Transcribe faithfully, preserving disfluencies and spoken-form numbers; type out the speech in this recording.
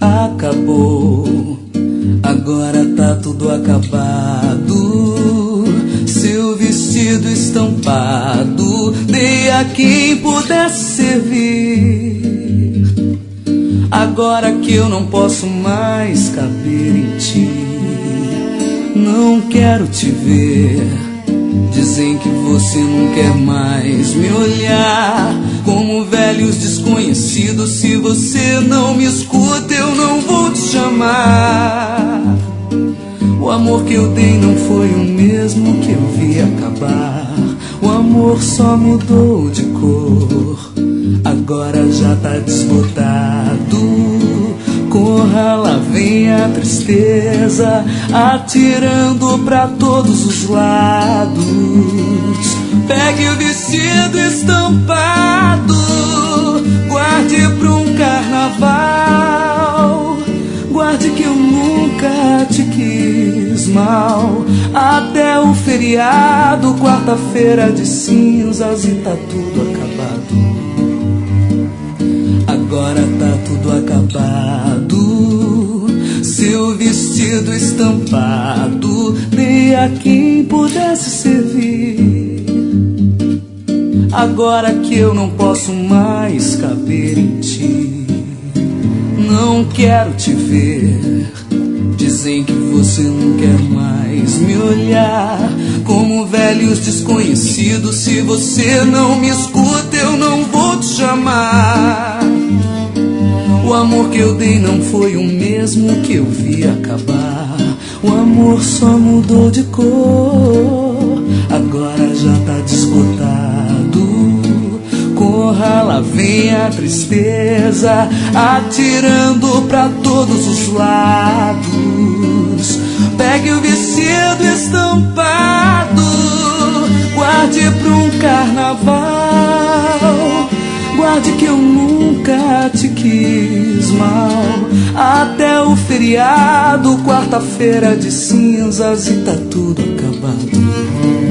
acabou, agora tá tudo acabado. Seu vestido estampado dei a quem pudesse servir. Agora que eu não posso mais caber em ti, não quero te ver. Dizem que você não quer mais me olhar como velhos desconhecidos. Se você não me escuta, eu não vou te chamar. O amor que eu dei não foi o mesmo que eu vi acabar. O amor só mudou de cor, agora já tá desbotado. Corra, lá vem a tristeza, atirando pra todos os lados. Pegue o vestido estampado, guarde pra um carnaval. Guarde que eu nunca te quis mal. Até o feriado, quarta-feira de cinzas, e tá tudo acabado. Agora tá tudo acabado. Seu vestido estampado dei a quem pudesse servir. Agora que eu não posso mais caber em ti, não quero te ver. Dizem que você não quer mais me olhar como velhos desconhecidos. Se você não me escuta, eu não vou te chamar. O amor que eu dei não foi o mesmo que eu vi acabar. O amor só mudou de cor, agora já tá desbotado. Corra, lá vem a tristeza, atirando pra todos os lados. Pegue o vestido estampado, guarde pra um carnaval. Guarde que eu nunca te quis mal. Até o feriado, quarta-feira de cinzas, e tá tudo acabado.